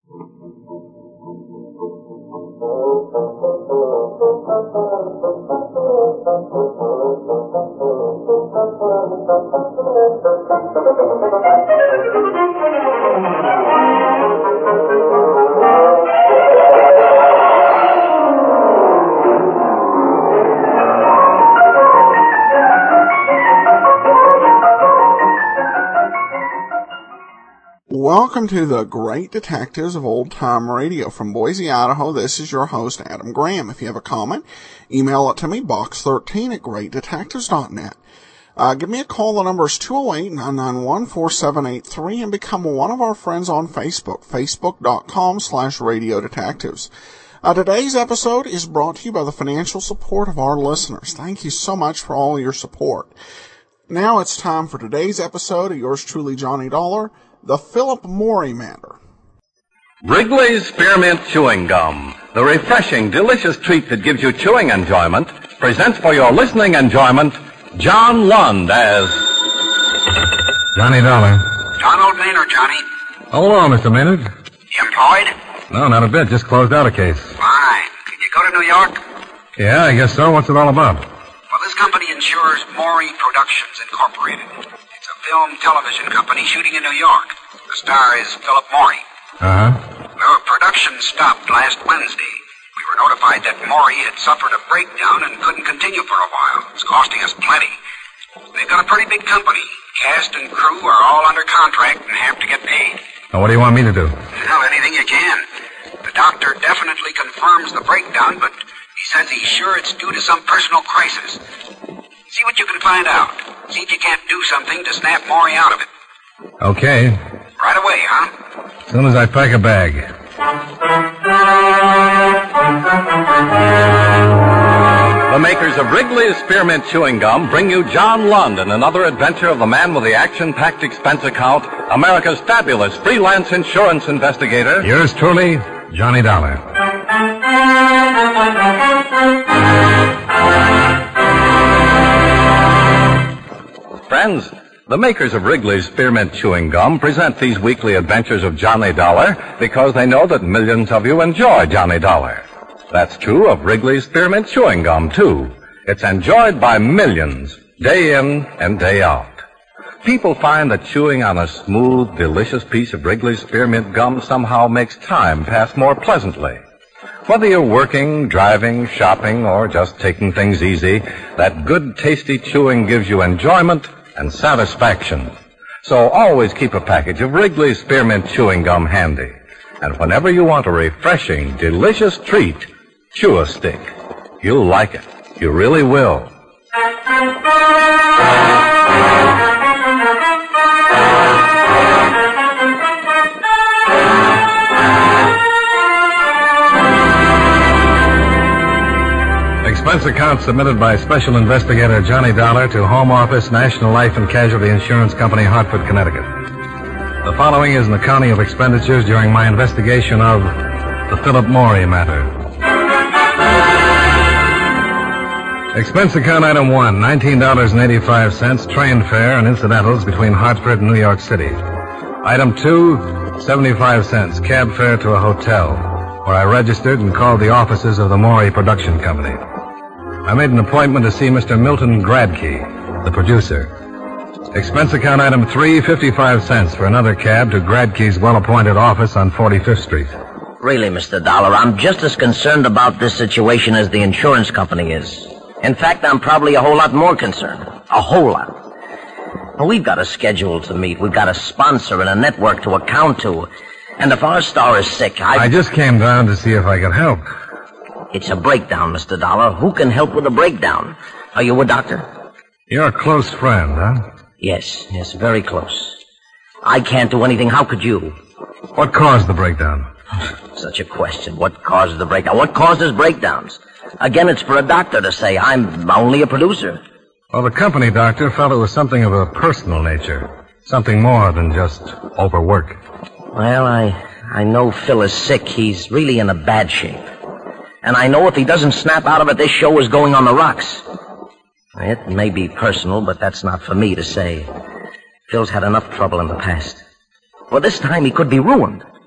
Welcome to the Great Detectives of Old Time Radio. From Boise, Idaho, this is your host, Adam Graham. If you have a comment, email it to me, box13@greatdetectives.net. Give me a call. The number is 208-991-4783, and become one of our friends on Facebook, facebook.com/Radio Detectives. Today's episode is brought to you by the financial support of our listeners. Thank you so much for all your support. Now it's time for today's episode of yours truly, Johnny Dollar, The Philip Morris Matter. Wrigley's Spearmint Chewing Gum, the refreshing, delicious treat that gives you chewing enjoyment, presents for your listening enjoyment John Lund as Johnny Dollar. John Old Maynard, Johnny. Hello, Mr. Maynard. You employed? No, not a bit. Just closed out a case. Fine. Can you go to New York? Yeah, I guess so. What's it all about? Well, this company insures Morris Productions, Incorporated. It's a film-television company shooting in New York. The star is Philip Morris. Uh-huh. Well, production stopped last Wednesday. We were notified that Morris had suffered a breakdown and couldn't continue for a while. It's costing us plenty. They've got a pretty big company. Cast and crew are all under contract and have to get paid. Now, what do you want me to do? Well, anything you can. The doctor definitely confirms the breakdown, but he says he's sure it's due to some personal crisis. See what you can find out. See if you can't do something to snap Morris out of it. Okay. Right away, huh? As soon as I pack a bag. the makers of Wrigley's Spearmint Chewing Gum bring you John Lund and another adventure of the man with the action-packed expense account, America's fabulous freelance insurance investigator. Yours truly, Johnny Dollar. Friends, the makers of Wrigley's Spearmint Chewing Gum present these weekly adventures of Johnny Dollar because they know that millions of you enjoy Johnny Dollar. That's true of Wrigley's Spearmint Chewing Gum, too. It's enjoyed by millions, day in and day out. People find that chewing on a smooth, delicious piece of Wrigley's Spearmint Gum somehow makes time pass more pleasantly. Whether you're working, driving, shopping, or just taking things easy, that good, tasty chewing gives you enjoyment and satisfaction. So always keep a package of Wrigley's Spearmint Chewing Gum handy. And whenever you want a refreshing, delicious treat, chew a stick. You'll like it. You really will. Expense account submitted by Special Investigator Johnny Dollar to Home Office, National Life and Casualty Insurance Company, Hartford, Connecticut. The following is an accounting of expenditures during my investigation of the Philip Morris matter. Expense account item 1, $19.85, train fare and incidentals between Hartford and New York City. Item 2, 75 cents, cab fare to a hotel, where I registered and called the offices of the Morris Production Company. I made an appointment to see Mr. Milton Gradkey, the producer. Expense account item 3, 55 cents for another cab to Gradkey's well-appointed office on 45th Street. Really, Mr. Dollar, I'm just as concerned about this situation as the insurance company is. In fact, I'm probably a whole lot more concerned. A whole lot. Well, we've got a schedule to meet. We've got a sponsor and a network to account to. And if our star is sick, I just came down to see if I could help. It's a breakdown, Mr. Dollar. Who can help with a breakdown? Are you a doctor? You're a close friend, huh? Yes, very close. I can't do anything. How could you? What caused the breakdown? Such a question. What causes the breakdown? What causes breakdowns? Again, it's for a doctor to say. I'm only a producer. Well, the company doctor felt it was something of a personal nature. Something more than just overwork. Well, I know Phil is sick. He's really in a bad shape. And I know if he doesn't snap out of it, this show is going on the rocks. It may be personal, but that's not for me to say. Phil's had enough trouble in the past. Well, this time he could be ruined.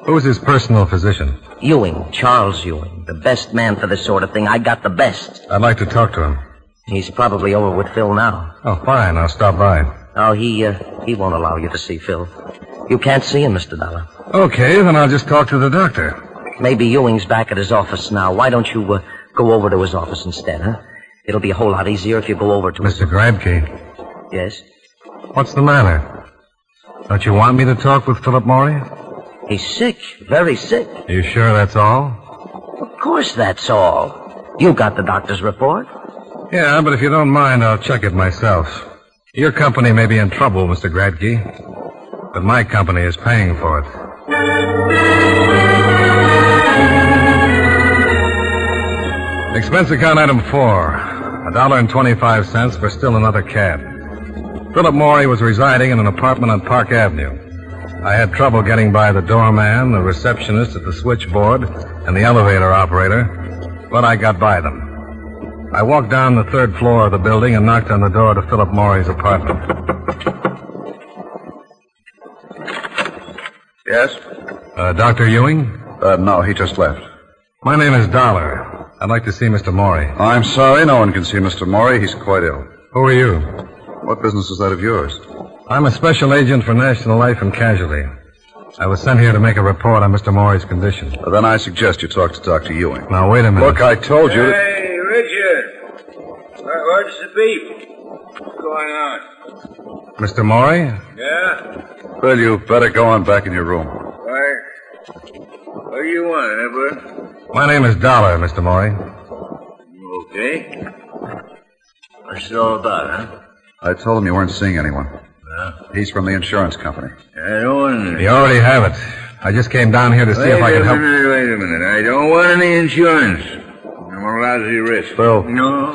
Who's his personal physician? Ewing, Charles Ewing. The best man for this sort of thing. I got the best. I'd like to talk to him. He's probably over with Phil now. Oh, fine. I'll stop by. Oh, he won't allow you to see Phil. You can't see him, Mr. Dollar. Okay, then I'll just talk to the doctor. Maybe Ewing's back at his office now. Why don't you go over to his office instead, huh? It'll be a whole lot easier if you go over to Mr. Gradke. Yes? What's the matter? Don't you want me to talk with Philip Morey? He's sick. Very sick. Are you sure that's all? Of course that's all. You got the doctor's report. Yeah, but if you don't mind, I'll check it myself. Your company may be in trouble, Mr. Gradke, but my company is paying for it. Expense account item 4, $1.25 for still another cab. Philip Morey was residing in an apartment on Park Avenue. I had trouble getting by the doorman, the receptionist at the switchboard, and the elevator operator, but I got by them. I walked down the 3rd floor of the building and knocked on the door to Philip Morey's apartment. Yes? Dr. Ewing? No, he just left. My name is Dollar. I'd like to see Mr. Morey. I'm sorry, no one can see Mr. Morey. He's quite ill. Who are you? What business is that of yours? I'm a special agent for National Life and Casualty. I was sent here to make a report on Mr. Morey's condition. Then I suggest you talk to Dr. Ewing. Now, wait a minute. Look, I told you... Hey, Richard. What's the beef? What's going on? Mr. Morey? Yeah? Well, you better go on back in your room. Why? What do you want, Edward? My name is Dollar, Mr. Morey. Okay. What's it all about, huh? I told him you weren't seeing anyone. Yeah? He's from the insurance company. I don't want any... You already have it. I just came down here to see if I could help... Wait a minute. I don't want any insurance. I'm a lousy risk. Phil. No.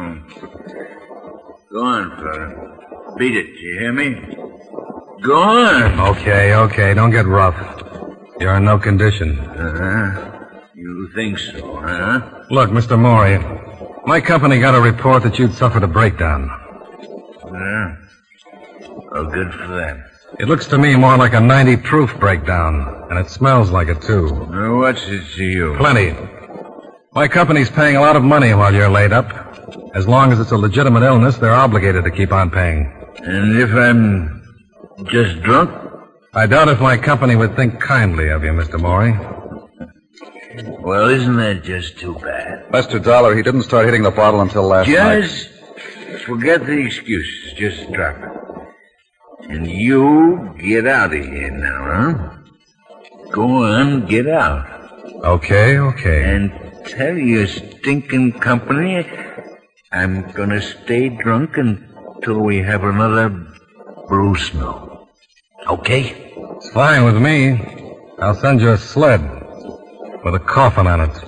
Go on, fella. Beat it. You hear me? Go on. Okay. Don't get rough. You're in no condition. You think so, huh? Look, Mr. Morey, my company got a report that you'd suffered a breakdown. Yeah. Well, good for them. It looks to me more like a 90-proof breakdown, and it smells like it, too. Well, what's it to you? Plenty. My company's paying a lot of money while you're laid up. As long as it's a legitimate illness, they're obligated to keep on paying. And if I'm just drunk? I doubt if my company would think kindly of you, Mr. Morey. Well, isn't that just too bad? Mr. Dollar, he didn't start hitting the bottle until last night. Just forget the excuses. Just drop it. And you get out of here now, huh? Go on, get out. Okay. And tell your stinking company I'm gonna stay drunk until we have another Bruce Snow. Okay? It's fine with me. I'll send you a sled with a coffin on it.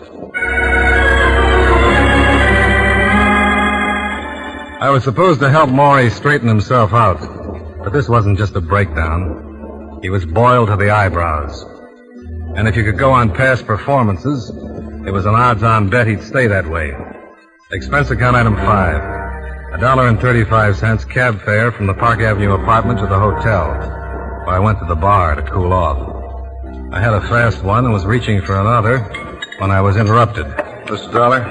I was supposed to help Morey straighten himself out, but this wasn't just a breakdown. He was boiled to the eyebrows. And if you could go on past performances, it was an odds-on bet he'd stay that way. Expense account item 5, $1.35 cab fare from the Park Avenue apartment to the hotel, where I went to the bar to cool off. I had a fast one and was reaching for another when I was interrupted. Mr. Dollar?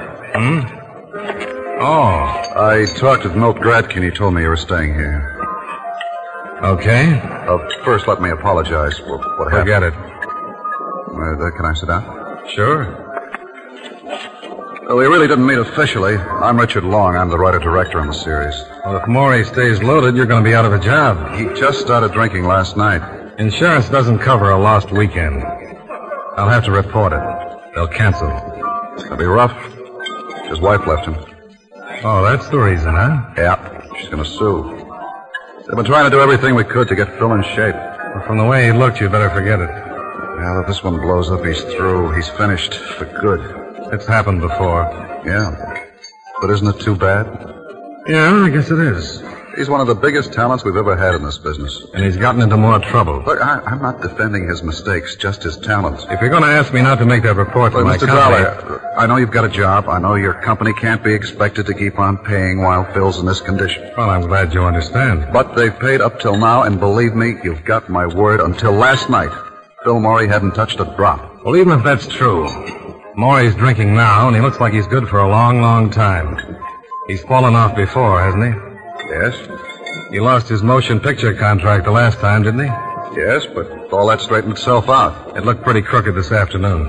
Oh. I talked with Milt Gradke, and he told me you were staying here. Okay. First, let me apologize for what happened. Forget it. Can I sit down? Sure. Well, we really didn't meet officially. I'm Richard Long. I'm the writer-director on the series. Well, if Morey stays loaded, you're going to be out of a job. He just started drinking last night. Insurance doesn't cover a lost weekend. I'll have to report it. They'll cancel. It'll be rough. His wife left him. Oh, that's the reason, huh? Yeah, she's going to sue. They've been trying to do everything we could to get Phil in shape. Well, from the way he looked, you better forget it. Now that this one blows up, he's through. He's finished for good. It's happened before. Yeah. But isn't it too bad? Yeah, I guess it is. He's one of the biggest talents we've ever had in this business. And he's gotten into more trouble. Look, I'm not defending his mistakes, just his talent. If you're going to ask me not to make that report to my Mr. company... Dollar, I know you've got a job. I know your company can't be expected to keep on paying while Phil's in this condition. Well, I'm glad you understand. But they've paid up till now, and believe me, you've got my word, until last night. Phil Morey hadn't touched a drop. Well, even if that's true, Maury's drinking now, and he looks like he's good for a long, long time. He's fallen off before, hasn't he? Yes? He lost his motion picture contract the last time, didn't he? Yes, but all that straightened itself out. It looked pretty crooked this afternoon.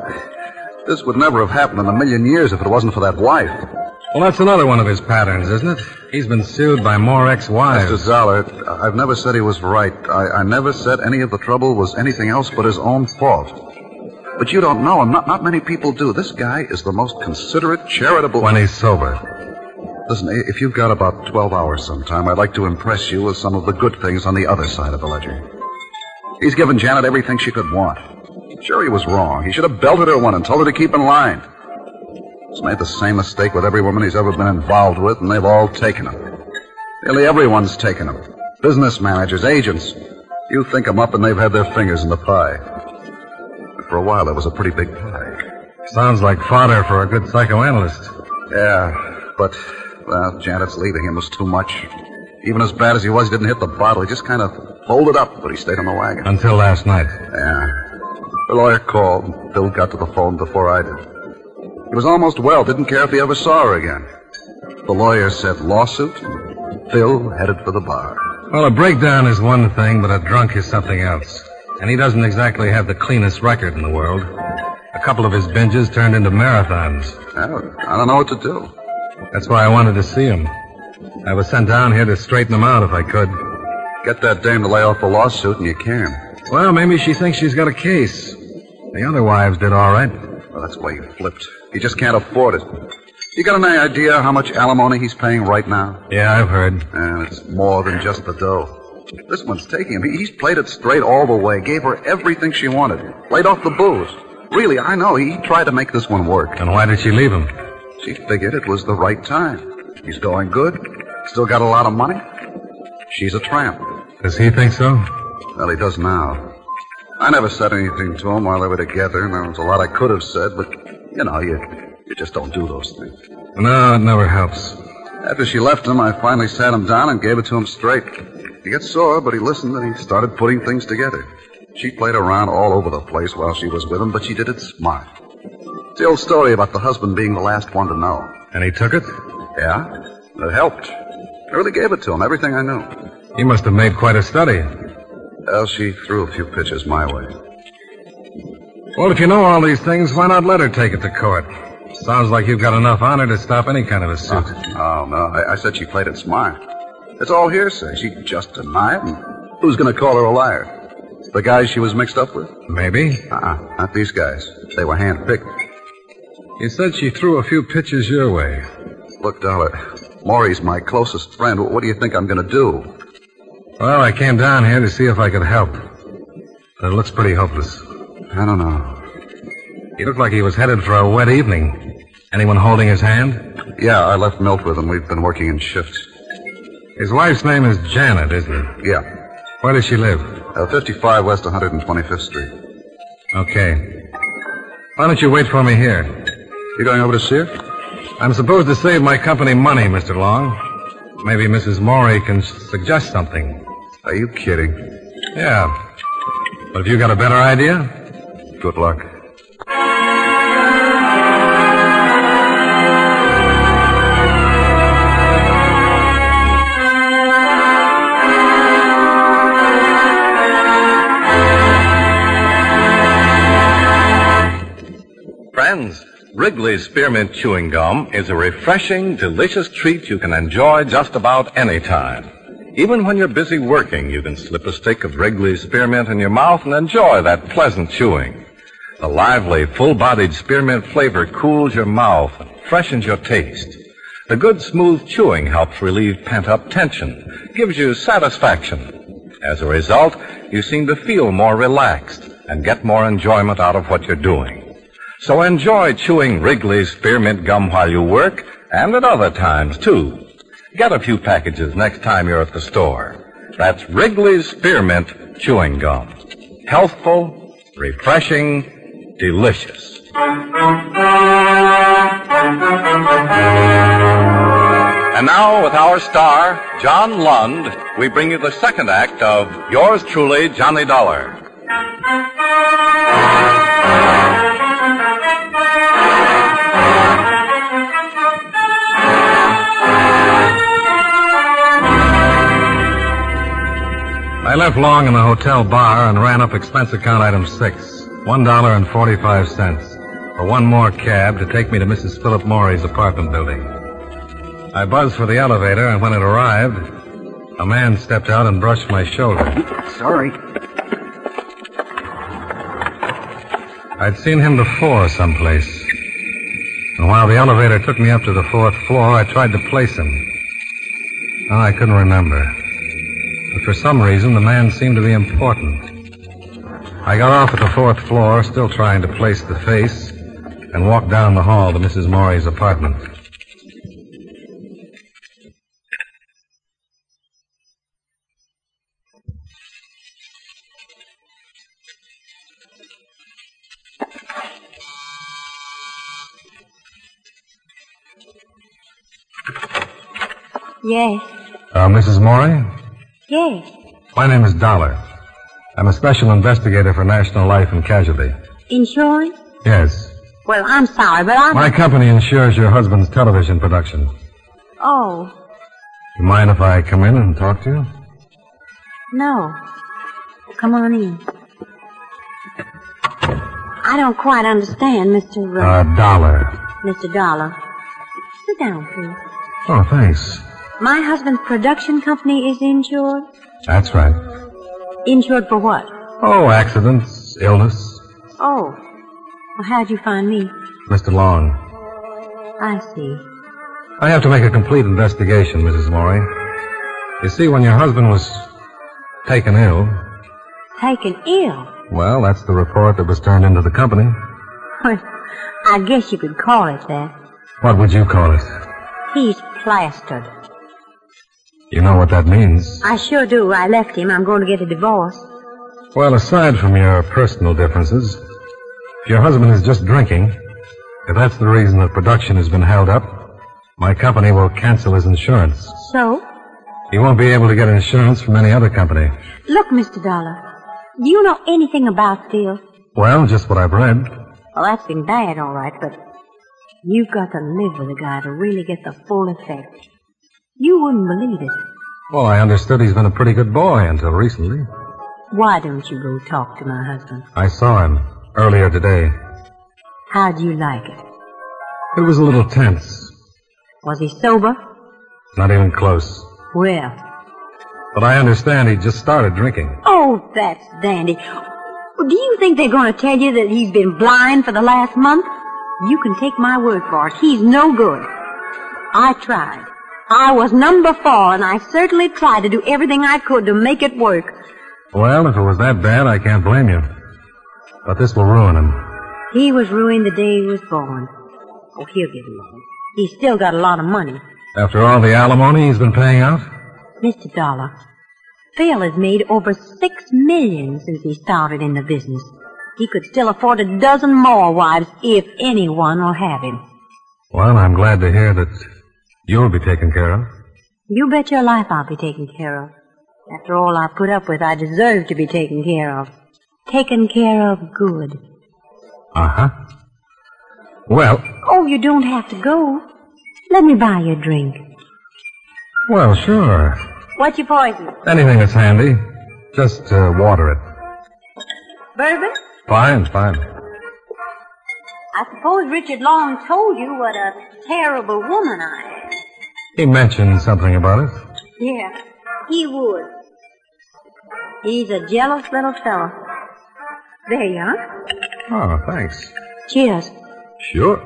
This would never have happened in a million years if it wasn't for that wife. Well, that's another one of his patterns, isn't it? He's been sued by more ex-wives. Mr. Zoller, I've never said he was right. I never said any of the trouble was anything else but his own fault. But you don't know him. Not many people do. This guy is the most considerate, charitable... When he's sober. Listen, if you've got about 12 hours sometime, I'd like to impress you with some of the good things on the other side of the ledger. He's given Janet everything she could want. Sure, he was wrong. He should have belted her one and told her to keep in line. He's made the same mistake with every woman he's ever been involved with, and they've all taken him. Nearly everyone's taken him. Business managers, agents. You think them up and they've had their fingers in the pie. But for a while, it was a pretty big pie. Sounds like fodder for a good psychoanalyst. Yeah, but, well, Janet's leaving him was too much. Even as bad as he was, he didn't hit the bottle. He just kind of folded up, but he stayed on the wagon. Until last night. Yeah. The lawyer called. Bill got to the phone before I did. He was almost well, didn't care if he ever saw her again. The lawyer said lawsuit. Phil headed for the bar. Well, a breakdown is one thing, but a drunk is something else. And he doesn't exactly have the cleanest record in the world. A couple of his binges turned into marathons. I don't know what to do. That's why I wanted to see him. I was sent down here to straighten him out if I could. Get that dame to lay off the lawsuit and you can. Well, maybe she thinks she's got a case. The other wives did all right. Well, that's why you flipped. He just can't afford it. You got any idea how much alimony he's paying right now? Yeah, I've heard. And it's more than just the dough. This one's taking him. He's played it straight all the way. Gave her everything she wanted. Laid off the booze. Really, I know. He tried to make this one work. And why did she leave him? She figured it was the right time. He's going good. Still got a lot of money. She's a tramp. Does he think so? Well, he does now. I never said anything to him while they were together, and there was a lot I could have said, but, you just don't do those things. No, it never helps. After she left him, I finally sat him down and gave it to him straight. He got sore, but he listened and he started putting things together. She played around all over the place while she was with him, but she did it smart. It's the old story about the husband being the last one to know. And he took it? Yeah, it helped. I really gave it to him, everything I knew. He must have made quite a study. Well, she threw a few pitches my way. Well, if you know all these things, why not let her take it to court? Sounds like you've got enough on her to stop any kind of a suit. Oh, no. I said she played it smart. It's all hearsay. She just denied, and who's going to call her a liar? The guys she was mixed up with? Maybe. Not these guys. They were handpicked. You said she threw a few pitches your way. Look, Dollar, Maury's my closest friend. What do you think I'm going to do? Well, I came down here to see if I could help. But it looks pretty hopeless. I don't know. He looked like he was headed for a wet evening. Anyone holding his hand? Yeah, I left Milt with him. We've been working in shifts. His wife's name is Janet, isn't it? Yeah. Where does she live? 55 West 125th Street. Okay. Why don't you wait for me here? You going over to see her? I'm supposed to save my company money, Mr. Long. Maybe Mrs. Morey can suggest something. Are you kidding? Yeah. But have you got a better idea? Good luck. Friends, Wrigley's Spearmint Chewing Gum is a refreshing, delicious treat you can enjoy just about any time. Even when you're busy working, you can slip a stick of Wrigley's Spearmint in your mouth and enjoy that pleasant chewing. The lively, full-bodied spearmint flavor cools your mouth and freshens your taste. The good, smooth chewing helps relieve pent-up tension, gives you satisfaction. As a result, you seem to feel more relaxed and get more enjoyment out of what you're doing. So enjoy chewing Wrigley's Spearmint Gum while you work, and at other times, too. Get a few packages next time you're at the store. That's Wrigley's Spearmint Chewing Gum. Healthful, refreshing, delicious. And now, with our star, John Lund, we bring you the second act of Yours Truly, Johnny Dollar. left Long in the hotel bar and ran up expense account item 6, $1.45, for one more cab to take me to Mrs. Philip Morey's apartment building. I buzzed for the elevator, and when it arrived, a man stepped out and brushed my shoulder. Sorry. I'd seen him before someplace. And while the elevator took me up to the 4th floor, I tried to place him. Oh, I couldn't remember. But for some reason, the man seemed to be important. I got off at the 4th floor, still trying to place the face, and walked down the hall to Mrs. Morey's apartment. Yes. Mrs. Morey? Yes. My name is Dollar. I'm a special investigator for National Life and Casualty. Insurance? Yes. Well, I'm sorry, but My company insures your husband's television production. Oh, You mind if I come in and talk to you? no. Come on in. I don't quite understand, Mr. Dollar. Mr. Dollar. Sit down, please. Oh, thanks. My husband's production company is insured? That's right. Insured for what? Oh, accidents, illness. Oh. Well, how'd you find me? Mr. Long. I see. I have to make a complete investigation, Mrs. Morey. You see, when your husband was taken ill... Taken ill? Well, that's the report that was turned into the company. Well, I guess you could call it that. What would you call it? He's plastered. You know what that means? I sure do. I left him. I'm going to get a divorce. Well, aside from your personal differences, if your husband is just drinking, if that's the reason that production has been held up, my company will cancel his insurance. So? He won't be able to get insurance from any other company. Look, Mr. Dollar, do you know anything about Phil? Well, just what I've read. Well, that's been bad, all right, but you've got to live with a guy to really get the full effect. You wouldn't believe it. Well, I understood he's been a pretty good boy until recently. Why don't you go talk to my husband? I saw him earlier today. How'd you like it? It was a little tense. Was he sober? Not even close. Well. But I understand he just started drinking. Oh, that's dandy. Do you think they're going to tell you that he's been blind for the last month? You can take my word for it. He's no good. I tried. I was number 4, and I certainly tried to do everything I could to make it work. Well, if it was that bad, I can't blame you. But this will ruin him. He was ruined the day he was born. Oh, he'll get along. He's still got a lot of money. After all the alimony he's been paying out? Mr. Dollar, Phil has made over $6 million since he started in the business. He could still afford a dozen more wives if anyone will have him. Well, I'm glad to hear that you'll be taken care of. You bet your life I'll be taken care of. After all I put up with, I deserve to be taken care of. Taken care of good. Uh-huh. Well... Oh, you don't have to go. Let me buy you a drink. Well, sure. What's your poison? Anything that's handy. Just water it. Bourbon? Fine. I suppose Richard Long told you what a terrible woman I am. He mentioned something about it. Yeah, he would. He's a jealous little fellow. There you are. Oh, thanks. Cheers. Sure.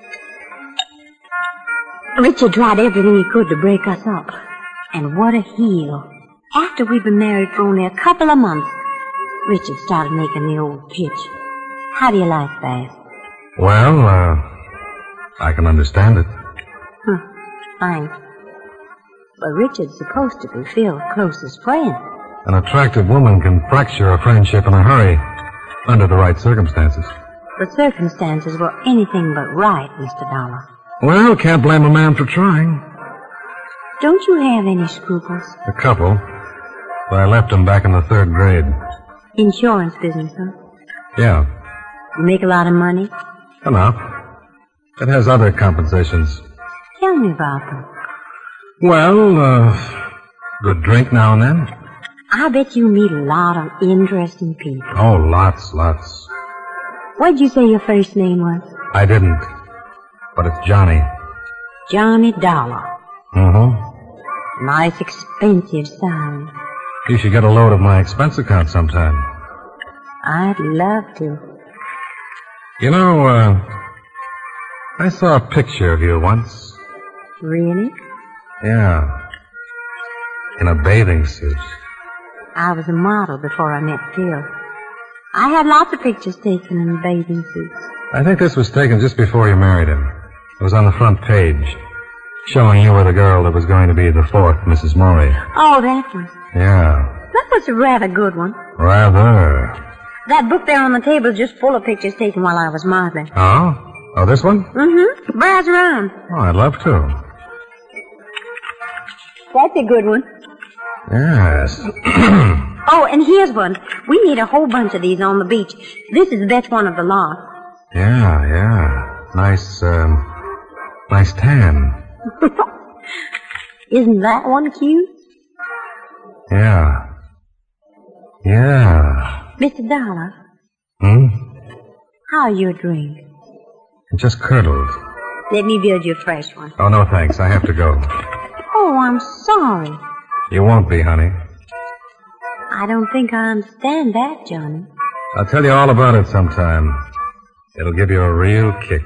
Richard tried everything he could to break us up. And what a heel. After we'd been married for only a couple of months, Richard started making the old pitch. How do you like that? Well, I can understand it. Fine. But Richard's supposed to be Phil's closest friend. An attractive woman can fracture a friendship in a hurry, under the right circumstances. The circumstances were anything but right, Mr. Dollar. Well, can't blame a man for trying. Don't you have any scruples? A couple. But I left them back in the 3rd grade. Insurance business, huh? Yeah. You make a lot of money? Enough. It has other compensations. Tell me about them. Well, good drink now and then. I bet you meet a lot of interesting people. Oh, lots. What'd you say your first name was? I didn't. But it's Johnny. Johnny Dollar. Mm-hmm. Nice expensive sound. You should get a load of my expense account sometime. I'd love to. You know, I saw a picture of you once. Really? Yeah. In a bathing suit. I was a model before I met Phil. I had lots of pictures taken in bathing suits. I think this was taken just before you married him. It was on the front page, showing you were the girl that was going to be the fourth Mrs. Morey. Oh, that one. Yeah. That was a rather good one. Rather. That book there on the table is just full of pictures taken while I was modeling. Oh? Oh, this one? Mm-hmm. Browse around. Oh, I'd love to. That's a good one. Yes. Oh, and here's one. We need a whole bunch of these on the beach. This is the best one of the lot. Yeah. Nice tan. Isn't that one cute? Yeah. Mr. Dollar. How are your drink? It just curdled. Let me build you a fresh one. Oh, no, thanks. I have to go. Oh, I'm sorry. You won't be, honey. I don't think I understand that, Johnny. I'll tell you all about it sometime. It'll give you a real kick.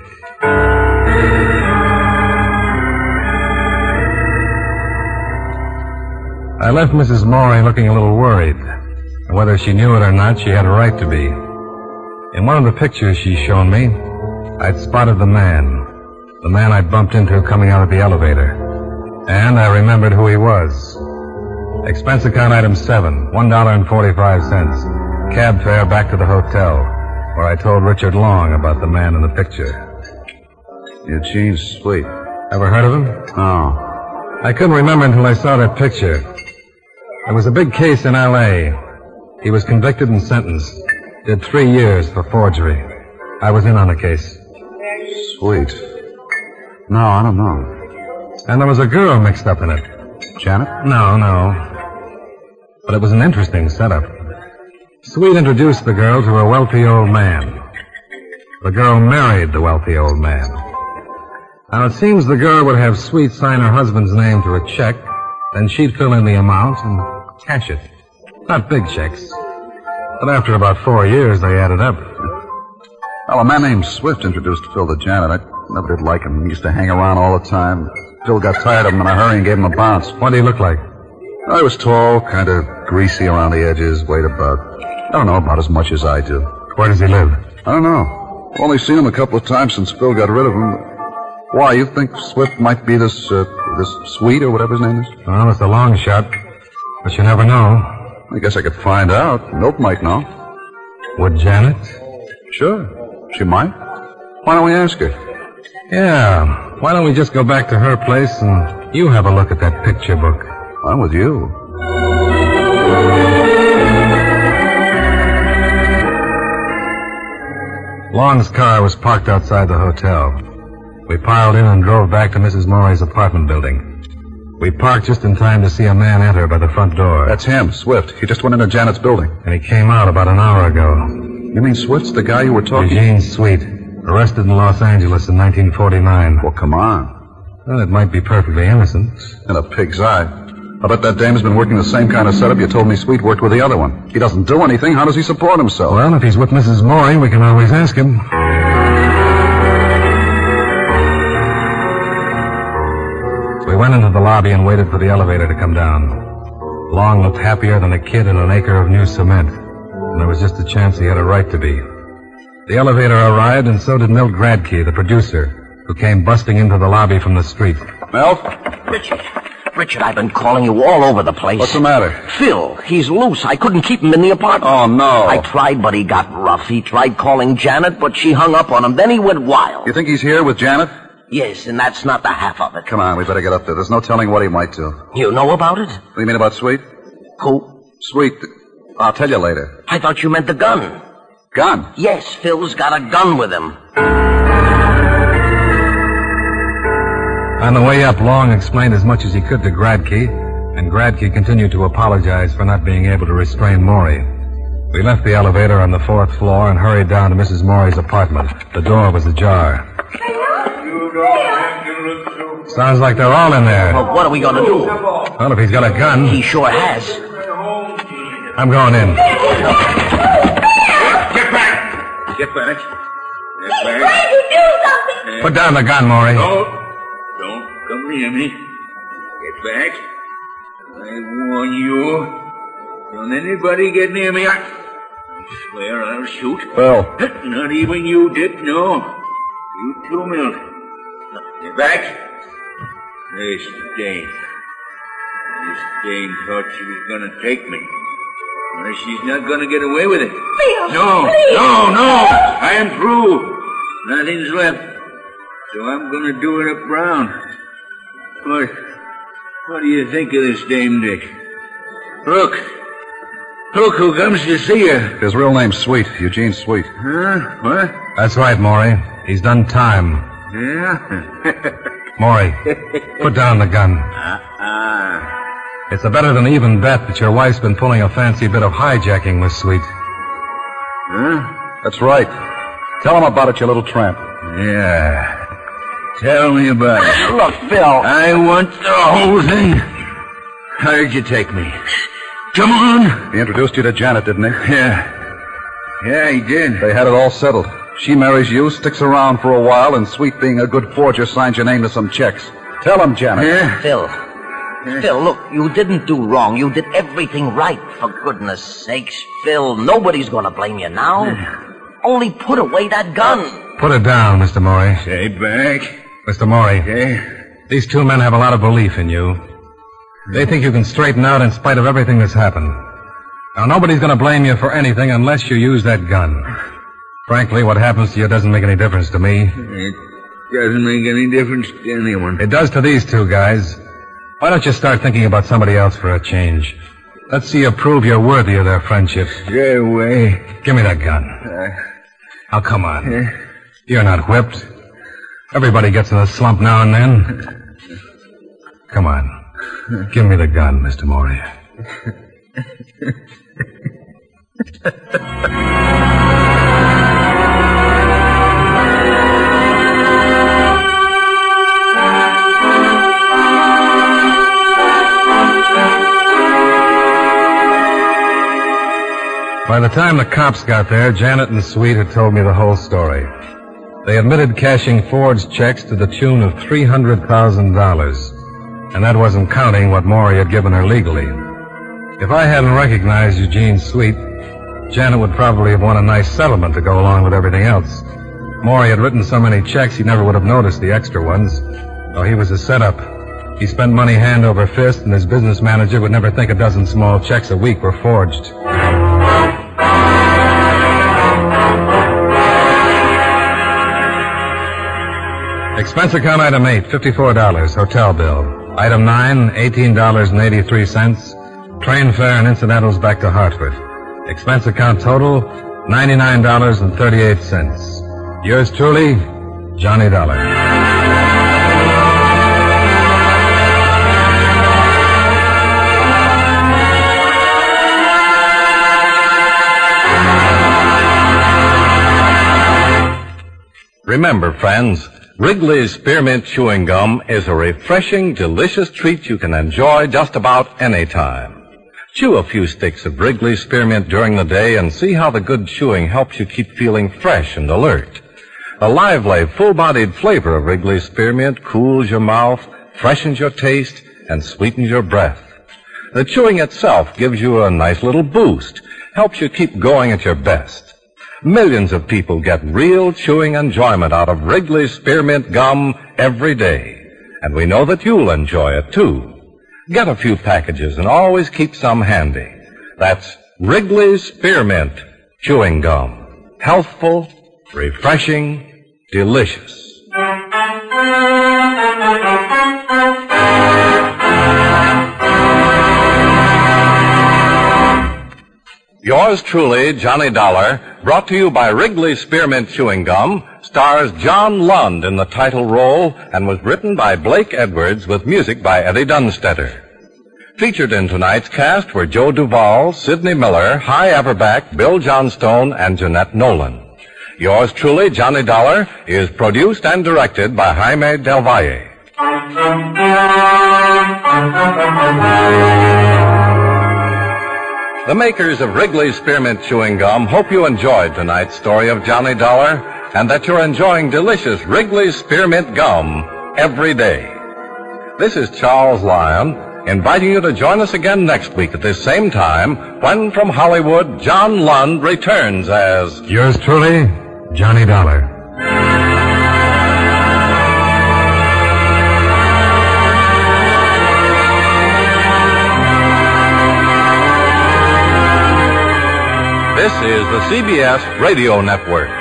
I left Mrs. Morey looking a little worried. Whether she knew it or not, she had a right to be. In one of the pictures she's shown me, I'd spotted the man I'd bumped into coming out of the elevator. And I remembered who he was. Expense account item 7, $1.45. Cab fare back to the hotel, where I told Richard Long about the man in the picture. Eugene Sweet. Ever heard of him? No. I couldn't remember until I saw that picture. There was a big case in L.A. He was convicted and sentenced. Did 3 years for forgery. I was in on the case. Sweet. No, I don't know. And there was a girl mixed up in it. Janet? No. But it was an interesting setup. Sweet introduced the girl to a wealthy old man. The girl married the wealthy old man. Now, it seems the girl would have Sweet sign her husband's name to a check, then she'd fill in the amount and cash it. Not big checks. But after about 4 years, they added up. Well, a man named Swift introduced Phil to Janet. I never did like him. He used to hang around all the time. Phil got tired of him in a hurry and gave him a bounce. What did he look like? I was tall, kind of greasy around the edges, weighed about as much as I do. Where does he live? I don't know. Only seen him a couple of times since Phil got rid of him. Why, you think Swift might be this Sweet or whatever his name is? Well, it's a long shot, but you never know. I guess I could find out. Milt might know. Would Janet? Sure. She might. Why don't we ask her? Yeah. Why don't we just go back to her place and you have a look at that picture book? I'm with you. Long's car was parked outside the hotel. We piled in and drove back to Mrs. Morey's apartment building. We parked just in time to see a man enter by the front door. That's him, Swift. He just went into Janet's building. And he came out about an hour ago. You mean Swift's the guy you were talking to? Eugene Sweet. Arrested in Los Angeles in 1949. Well, come on. Well, it might be perfectly innocent. In a pig's eye. I bet that dame's been working the same kind of setup you told me Sweet worked with the other one. He doesn't do anything. How does he support himself? Well, if he's with Mrs. Morey, we can always ask him. We went into the lobby and waited for the elevator to come down. Long looked happier than a kid in an acre of new cement. And there was just a chance he had a right to be. The elevator arrived, and so did Milt Gradke, the producer, who came busting into the lobby from the street. Milt? Richard, I've been calling you all over the place. What's the matter? Phil, he's loose. I couldn't keep him in the apartment. Oh, no. I tried, but he got rough. He tried calling Janet, but she hung up on him. Then he went wild. You think he's here with Janet? Yes, and that's not the half of it. Come on, we better get up there. There's no telling what he might do. You know about it? What do you mean about Sweet? Who? Sweet. I'll tell you later. I thought you meant the gun. Gun? Yes, Phil's got a gun with him. On the way up, Long explained as much as he could to Gradke, and Gradke continued to apologize for not being able to restrain Maury. We left the elevator on the 4th floor and hurried down to Mrs. Maury's apartment. The door was ajar. Sounds like they're all in there. Well, what are we going to do? Well, if he's got a gun... He sure has. I'm going in. Get back! Get back. Get back. Trying to do something! Put down the gun, Maury. Don't come near me. Get back. I warn you. Don't anybody get near me. I swear I'll shoot. Phil. Not even you, Dick, no. You too, Milt. Get back. This Dame. This Dame thought she was going to take me. Well, she's not going to get away with it. Phil, No. please. No. I am through. Nothing's left. So I'm going to do it up Brown. What do you think of this Dame, Dick? Look who comes to see you. His real name's Sweet, Eugene Sweet. Huh? What? That's right, Maury. He's done time. Yeah? Maury, put down the gun. It's a better than even bet that your wife's been pulling a fancy bit of hijacking with Sweet. Huh? That's right. Tell him about it, you little tramp. Yeah. Tell me about it. Look, Phil. I want the whole thing. How'd you take me? Come on. He introduced you to Janet, didn't he? Yeah, he did. They had it all settled. She marries you, sticks around for a while, and Sweet, being a good forger, signs your name to some checks. Tell him, Janet. Yeah? Phil, look, you didn't do wrong. You did everything right, for goodness sakes. Phil, nobody's going to blame you now. Only put away that gun. Put it down, Mr. Maury. Stay back. Mr. Maury, Okay. these two men have a lot of belief in you. They think you can straighten out in spite of everything that's happened. Now, nobody's going to blame you for anything unless you use that gun. Frankly, what happens to you doesn't make any difference to me. It doesn't make any difference to anyone. It does to these two guys. Why don't you start thinking about somebody else for a change? Let's see you prove you're worthy of their friendship. Stay away. Give me that gun. Now, come on. You're not whipped. Everybody gets in a slump now and then. Come on. Give me the gun, Mr. Maury. By the time the cops got there, Janet and Sweet had told me the whole story. They admitted cashing forged checks to the tune of $300,000. And that wasn't counting what Maury had given her legally. If I hadn't recognized Eugene Sweet, Janet would probably have won a nice settlement to go along with everything else. Maury had written so many checks he never would have noticed the extra ones. Oh, he was a setup. He spent money hand over fist, and his business manager would never think a dozen small checks a week were forged. Expense account item 8, $54, hotel bill. Item 9, $18.83, train fare and incidentals back to Hartford. Expense account total, $99.38. Yours truly, Johnny Dollar. Remember, friends, Wrigley's Spearmint Chewing Gum is a refreshing, delicious treat you can enjoy just about any time. Chew a few sticks of Wrigley's Spearmint during the day and see how the good chewing helps you keep feeling fresh and alert. The lively, full-bodied flavor of Wrigley's Spearmint cools your mouth, freshens your taste, and sweetens your breath. The chewing itself gives you a nice little boost, helps you keep going at your best. Millions of people get real chewing enjoyment out of Wrigley's Spearmint Gum every day. And we know that you'll enjoy it, too. Get a few packages and always keep some handy. That's Wrigley's Spearmint Chewing Gum. Healthful, refreshing, delicious. Yours truly, Johnny Dollar, brought to you by Wrigley's Spearmint Chewing Gum, stars John Lund in the title role and was written by Blake Edwards with music by Eddie Dunstetter. Featured in tonight's cast were Joe Duvall, Sidney Miller, Hy Averback, Bill Johnstone, and Jeanette Nolan. Yours truly, Johnny Dollar, is produced and directed by Jaime Del Valle. The makers of Wrigley's Spearmint Chewing Gum hope you enjoyed tonight's story of Johnny Dollar and that you're enjoying delicious Wrigley's Spearmint Gum every day. This is Charles Lyon, inviting you to join us again next week at this same time when from Hollywood, John Lund returns as... Yours truly, Johnny Dollar. This is the CBS Radio Network.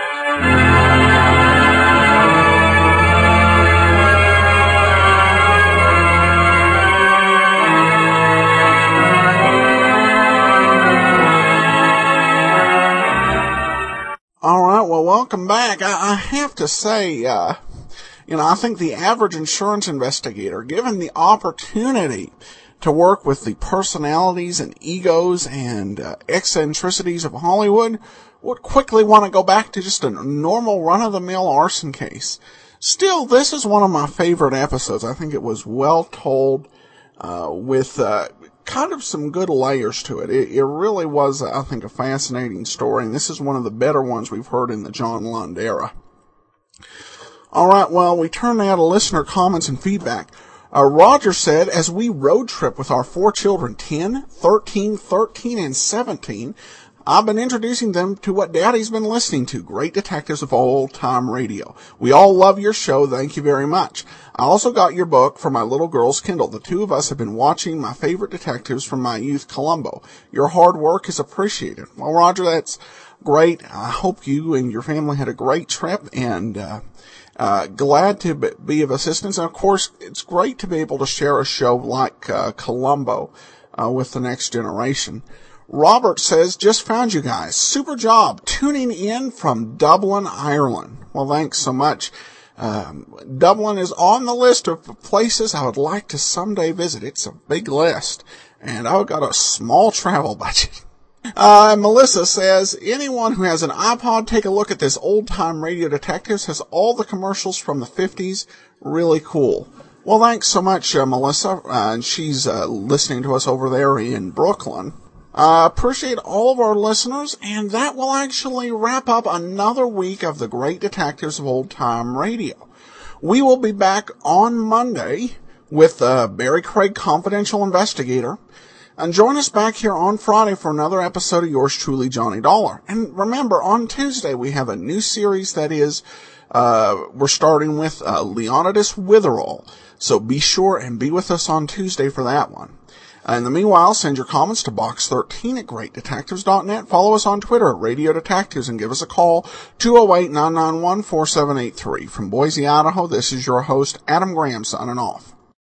All right, well, welcome back. I have to say, I think the average insurance investigator, given the opportunity to work with the personalities and egos and eccentricities of Hollywood, would quickly want to go back to just a normal run-of-the-mill arson case. Still, this is one of my favorite episodes. I think it was well told, with kind of some good layers to it. It really was, I think, a fascinating story, and this is one of the better ones we've heard in the John Lund era. All right, well, we turn now to listener comments and feedback. Roger said, as we road trip with our 4 children, 10, 13, 13, and 17, I've been introducing them to what Daddy's been listening to, Great Detectives of Old Time Radio. We all love your show. Thank you very much. I also got your book for my little girl's Kindle. The 2 of us have been watching my favorite detectives from my youth, Columbo. Your hard work is appreciated. Well, Roger, that's great. I hope you and your family had a great trip, and glad to be of assistance. And of course, it's great to be able to share a show like Columbo with the next generation. Robert says, just found you guys. Super job tuning in from Dublin, Ireland. Well, thanks so much. Dublin is on the list of places I would like to someday visit. It's a big list, and I've got a small travel budget. Melissa says, anyone who has an iPod, take a look at this Old-Time Radio Detectives. Has all the commercials from the 50s. Really cool. Well, thanks so much, Melissa. And she's listening to us over there in Brooklyn. Appreciate all of our listeners, and that will actually wrap up another week of the Great Detectives of Old Time Radio. We will be back on Monday with Barry Craig, Confidential Investigator, and join us back here on Friday for another episode of Yours Truly, Johnny Dollar. And remember, on Tuesday we have a new series that is, we're starting with Leonidas Witherall, so be sure and be with us on Tuesday for that one. In the meanwhile, send your comments to box13 at greatdetectives.net. Follow us on Twitter at Radio Detectives and give us a call, 208-991-4783. From Boise, Idaho, this is your host, Adam Graham, signing off.